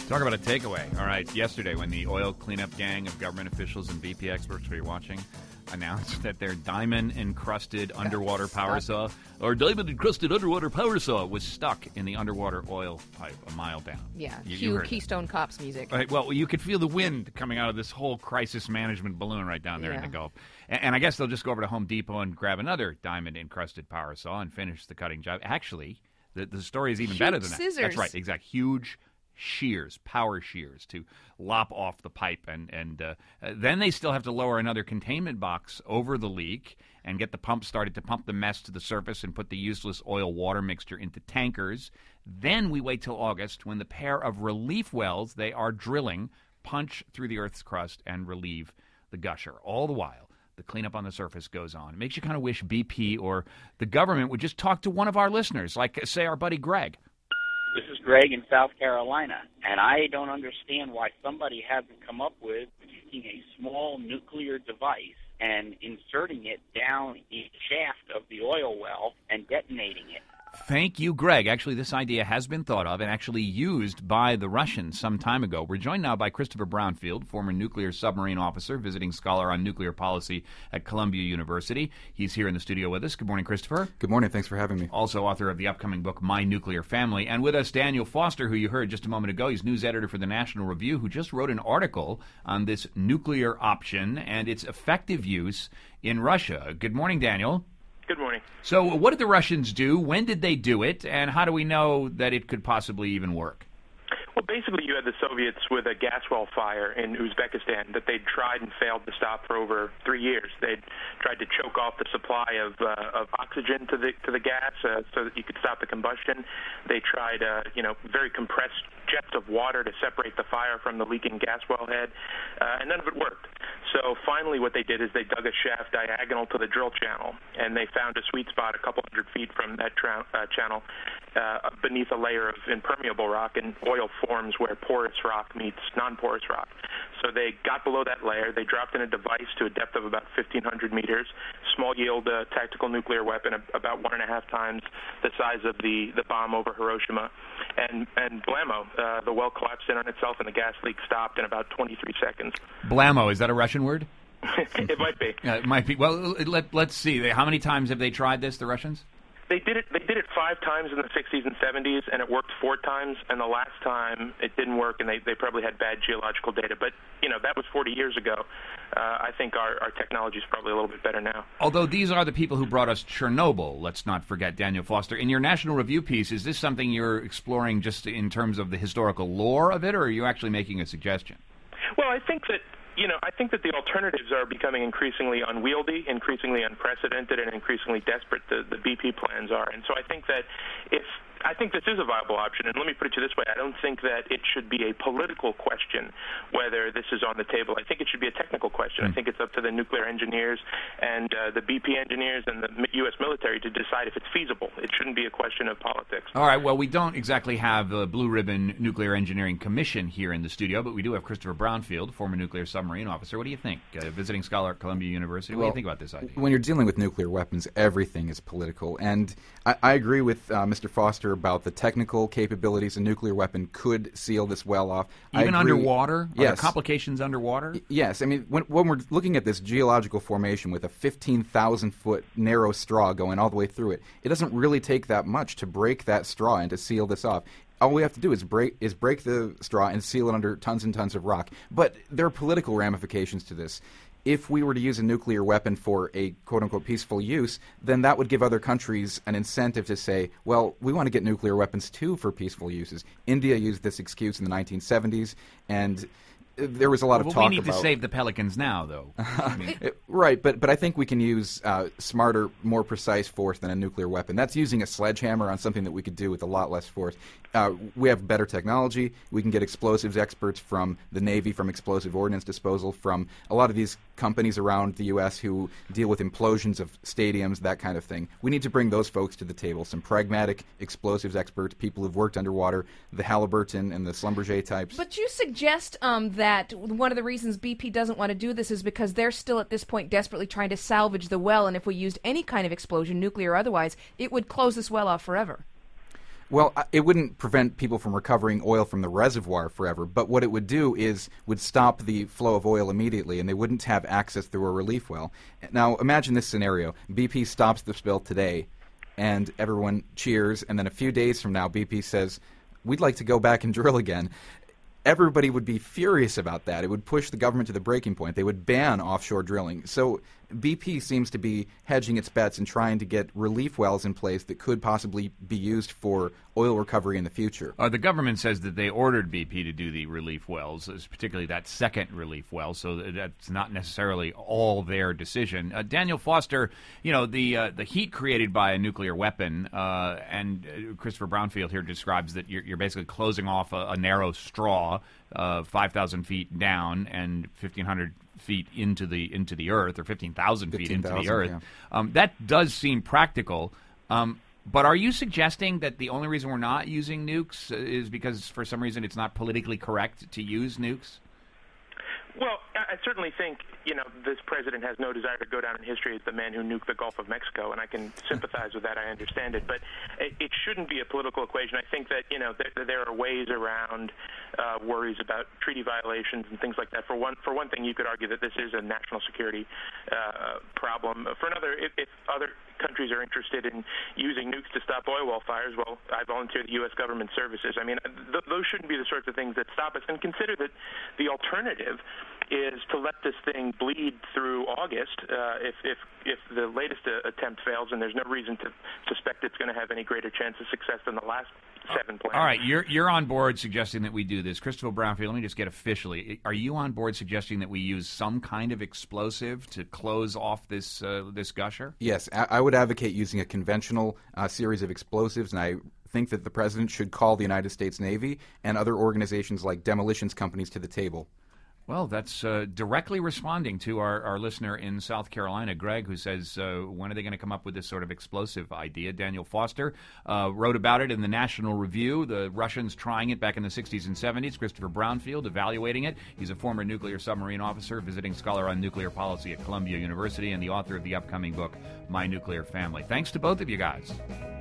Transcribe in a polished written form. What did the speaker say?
Talk about a takeaway. All right, yesterday when the oil cleanup gang of government officials and BP experts we were watching announced that their diamond-encrusted underwater power saw, was stuck in the underwater oil pipe a mile down. Yeah, you heard Keystone Cops music. Right, well, you could feel the wind coming out of this whole crisis management balloon right down there in the Gulf. And I guess they'll just go over to Home Depot and grab another diamond-encrusted power saw and finish the cutting job. Actually, the story is even Huge better than that. scissors. That's right, exact. Huge shears, power shears, to lop off the pipe, and then they still have to lower another containment box over the leak and get the pump started to pump the mess to the surface and put the useless oil-water mixture into tankers. Then we wait till August when the pair of relief wells they are drilling punch through the Earth's crust and relieve the gusher. All the while, the cleanup on the surface goes on. It makes you kind of wish BP or the government would just talk to one of our listeners, like, say, our buddy Greg. This is Greg in South Carolina, and I don't understand why somebody hasn't come up with taking a small nuclear device and inserting it down each shaft of the oil well and detonating it. Thank you, Greg. Actually, this idea has been thought of and actually used by the Russians some time ago. We're joined now by Christopher Brownfield, former nuclear submarine officer, visiting scholar on nuclear policy at Columbia University. He's here in the studio with us. Good morning, Christopher. Good morning. Thanks for having me. Also author of the upcoming book, My Nuclear Family. And with us, Daniel Foster, who you heard just a moment ago. He's news editor for the National Review, who just wrote an article on this nuclear option and its effective use in Russia. Good morning, Daniel. Good morning. So what did the Russians do? When did they do it? And how do we know that it could possibly even work? Well, basically, you had the Soviets with a gas well fire in Uzbekistan that they'd tried and failed to stop for over 3 years. They'd tried to choke off the supply of oxygen to the gas so that you could stop the combustion. They tried, very compressed jets of water to separate the fire from the leaking gas wellhead, and none of it worked. So finally what they did is they dug a shaft diagonal to the drill channel, and they found a sweet spot a couple hundred feet from that channel beneath a layer of impermeable rock, and oil forms where porous rock meets non-porous rock. So they got below that layer. They dropped in a device to a depth of about 1,500 meters, small-yield tactical nuclear weapon about 1.5 times the size of the bomb over Hiroshima. And blammo, the well collapsed in on itself and the gas leak stopped in about 23 seconds. Blammo, is that a Russian word? It might be. It might be. Well, let's see. How many times have they tried this, the Russians? They did it 5 times in the 60s and 70s, and it worked 4 times, and the last time it didn't work, and they probably had bad geological data. But, that was 40 years ago. I think our technology is probably a little bit better now. Although these are the people who brought us Chernobyl, let's not forget, Daniel Foster. In your National Review piece, is this something you're exploring just in terms of the historical lore of it, or are you actually making a suggestion? Well, I think that the alternatives are becoming increasingly unwieldy, increasingly unprecedented, and increasingly desperate. The BP plans are, and so I think that I think this is a viable option, and let me put it to you this way. I don't think that it should be a political question whether this is on the table. I think it should be a technical question. I think it's up to the nuclear engineers and the BP engineers and the U.S. military to decide if it's feasible. It shouldn't be a question of politics. All right, well, we don't exactly have a Blue Ribbon Nuclear Engineering Commission here in the studio, but we do have Christopher Brownfield, former nuclear submarine officer. What do you think? Visiting scholar at Columbia University. What do you think about this idea? When you're dealing with nuclear weapons, everything is political. And I agree with Mr. Foster about the technical capabilities. A nuclear weapon could seal this well off. Even underwater? Are there Yes. complications underwater? Yes. I mean, when we're looking at this geological formation with a 15,000-foot narrow straw going all the way through it, it doesn't really take that much to break that straw and to seal this off. All we have to do is break the straw and seal it under tons and tons of rock. But there are political ramifications to this. If we were to use a nuclear weapon for a quote-unquote peaceful use, then that would give other countries an incentive to say, well, we want to get nuclear weapons too for peaceful uses. India used this excuse in the 1970s, and there was a lot of talk about... we need to save the Pelicans now, though. Right, but I think we can use smarter, more precise force than a nuclear weapon. That's using a sledgehammer on something that we could do with a lot less force. We have better technology. We can get explosives experts from the Navy, from explosive ordnance disposal, from a lot of these companies around the U.S. who deal with implosions of stadiums, that kind of thing. We need to bring those folks to the table, some pragmatic explosives experts, people who've worked underwater, the Halliburton and the Schlumberger types. But you suggest that one of the reasons BP doesn't want to do this is because they're still at this point desperately trying to salvage the well, and if we used any kind of explosion, nuclear or otherwise, it would close this well off forever. Well, it wouldn't prevent people from recovering oil from the reservoir forever, but what it would do is would stop the flow of oil immediately, and they wouldn't have access through a relief well. Now, imagine this scenario. BP stops the spill today, and everyone cheers, and then a few days from now, BP says, we'd like to go back and drill again. Everybody would be furious about that. It would push the government to the breaking point. They would ban offshore drilling. So BP seems to be hedging its bets and trying to get relief wells in place that could possibly be used for oil recovery in the future. The government says that they ordered BP to do the relief wells, particularly that second relief well, so that's not necessarily all their decision. Daniel Foster, the heat created by a nuclear weapon, and Christopher Brownfield here describes that you're basically closing off a narrow straw 5,000 feet down and 1,500 feet into the earth, or 15,000 feet into the earth. Yeah. That does seem practical. But are you suggesting that the only reason we're not using nukes is because for some reason it's not politically correct to use nukes? Well, I certainly think, this president has no desire to go down in history as the man who nuked the Gulf of Mexico, and I can sympathize with that. I understand it. But it shouldn't be a political equation. I think that, there are ways around worries about treaty violations and things like that. For one thing, you could argue that this is a national security problem. For another, if other countries are interested in using nukes to stop oil well fires, well, I volunteer the U.S. government services. I mean, those shouldn't be the sorts of things that stop us. And consider that the alternative is to let this thing bleed through August if the latest attempt fails, and there's no reason to suspect it's going to have any greater chance of success than the last 7 plans. All right, you're on board suggesting that we do this. Christopher Brownfield, let me just get officially. Are you on board suggesting that we use some kind of explosive to close off this gusher? Yes, I would advocate using a conventional series of explosives, and I think that the president should call the United States Navy and other organizations like demolitions companies to the table. Well, that's directly responding to our listener in South Carolina, Greg, who says, when are they going to come up with this sort of explosive idea? Daniel Foster wrote about it in the National Review, the Russians trying it back in the 60s and 70s. Christopher Brownfield evaluating it. He's a former nuclear submarine officer, visiting scholar on nuclear policy at Columbia University, and the author of the upcoming book, My Nuclear Family. Thanks to both of you guys.